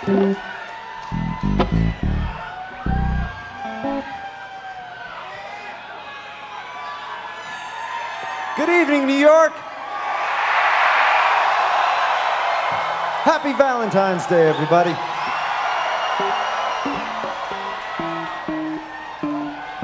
Good evening, New York. Happy Valentine's Day, everybody.